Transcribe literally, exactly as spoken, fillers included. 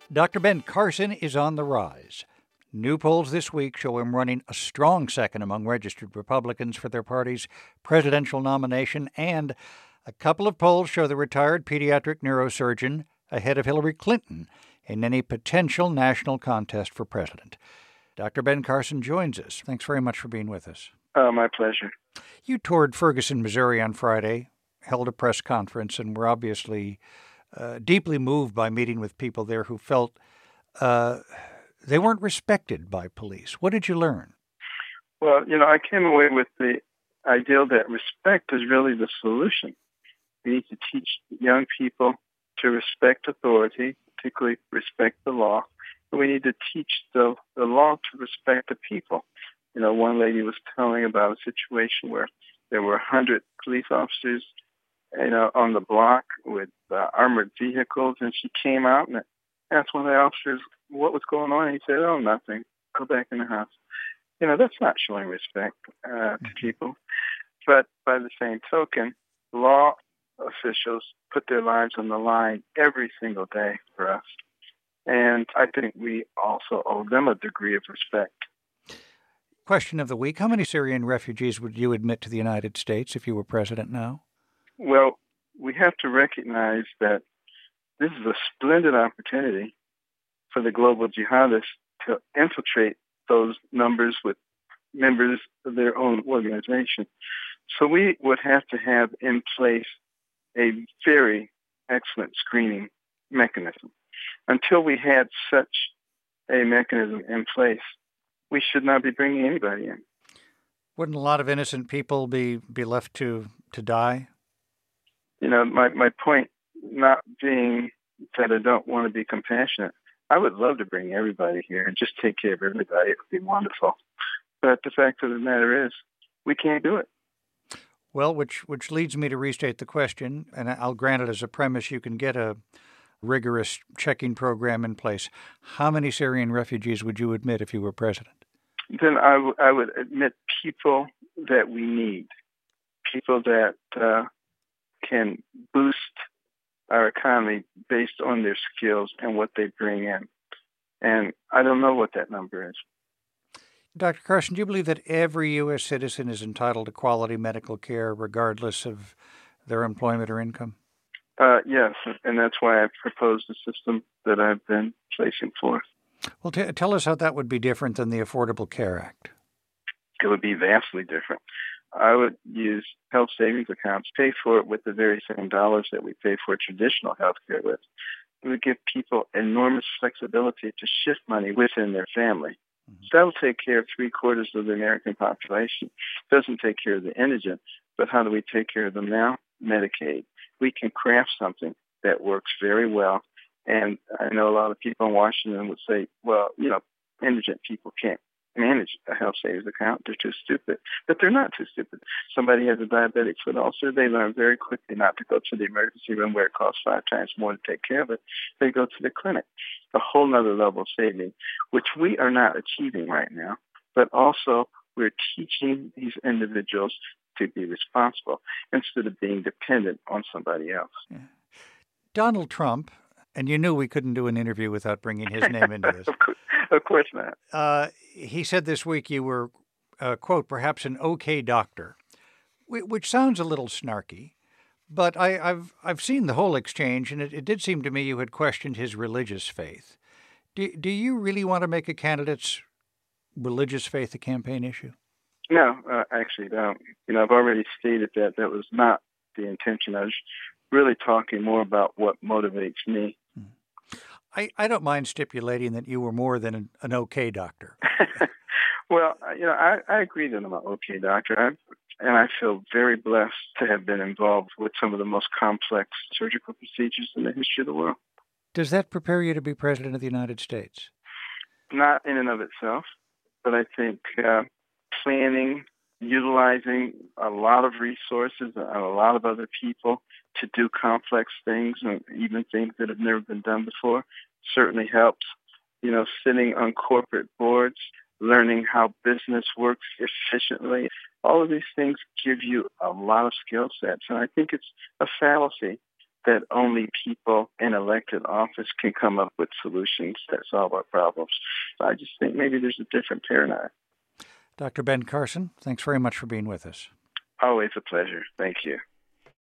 Doctor Ben Carson is on the rise. New polls this week show him running a strong second among registered Republicans for their party's presidential nomination, and a couple of polls show the retired pediatric neurosurgeon ahead of Hillary Clinton in any potential national contest for president. Doctor Ben Carson joins us. Thanks very much for being with us. Oh, my pleasure. You toured Ferguson, Missouri on Friday, held a press conference, and were obviously uh, deeply moved by meeting with people there who felt uh, they weren't respected by police. What did you learn? Well, you know, I came away with the ideal that respect is really the solution. We need to teach young people to respect authority, particularly respect the law. We need to teach the, the law to respect the people. You know, one lady was telling about a situation where there were one hundred police officers, you know, on the block with uh, armored vehicles, and she came out and asked one of the officers what was going on. And he said, "Oh, nothing. Go back in the house." You know, that's not showing respect uh, to people. But by the same token, law officials put their lives on the line every single day for us. And I think we also owe them a degree of respect. Question of the week. How many Syrian refugees would you admit to the United States if you were president now? Well, we have to recognize that this is a splendid opportunity for the global jihadists to infiltrate those numbers with members of their own organization. So we would have to have in place a very excellent screening mechanism. Until we had such a mechanism in place, we should not be bringing anybody in. Wouldn't a lot of innocent people be, be left to, to die? You know, my, my point not being that I don't want to be compassionate. I would love to bring everybody here and just take care of everybody. It would be wonderful. But the fact of the matter is, we can't do it. Well, which which leads me to restate the question, and I'll grant it as a premise. You can get a rigorous checking program in place. How many Syrian refugees would you admit if you were president? Then I, w- I would admit people that we need, people that uh, can boost our economy based on their skills and what they bring in. And I don't know what that number is. Doctor Carson, do you believe that every U S citizen is entitled to quality medical care regardless of their employment or income? Uh, yes, and that's why I've proposed a system that I've been placing forth. Well, t- tell us how that would be different than the Affordable Care Act. It would be vastly different. I would use health savings accounts, pay for it with the very same dollars that we pay for traditional health care with. It would give people enormous flexibility to shift money within their family. Mm-hmm. That'll take care of three quarters of the American population. It doesn't take care of the indigent, but how do we take care of them now? Medicaid. We can craft something that works very well. And I know a lot of people in Washington would say, well, you know, indigent people can't manage a health savings account. They're too stupid. But they're not too stupid. Somebody has a diabetic foot ulcer. They learn very quickly not to go to the emergency room where it costs five times more to take care of it. They go to the clinic. A whole nother level of saving, which we are not achieving right now. But also we're teaching these individuals to be responsible instead of being dependent on somebody else. Yeah. Donald Trump, and you knew we couldn't do an interview without bringing his name into this. of, course, of course not. Uh, he said this week you were, uh, quote, perhaps an okay doctor, which sounds a little snarky. But I, I've I've seen the whole exchange, and it, it did seem to me you had questioned his religious faith. Do, do you really want to make a candidate's religious faith a campaign issue? No, uh, actually don't. You know, I've already stated that that was not the intention. I was really talking more about what motivates me. I, I don't mind stipulating that you were more than an, an okay doctor. Well, you know, I, I agree that I'm an okay doctor. I've, and I feel very blessed to have been involved with some of the most complex surgical procedures in the history of the world. Does that prepare you to be president of the United States? Not in and of itself, but I think uh, planning, utilizing a lot of resources and a lot of other people to do complex things and even things that have never been done before certainly helps. You know, sitting on corporate boards, learning how business works efficiently, all of these things give you a lot of skill sets. And I think it's a fallacy that only people in elected office can come up with solutions that solve our problems. So I just think maybe there's a different paradigm. Doctor Ben Carson, thanks very much for being with us. Always a pleasure. Thank you.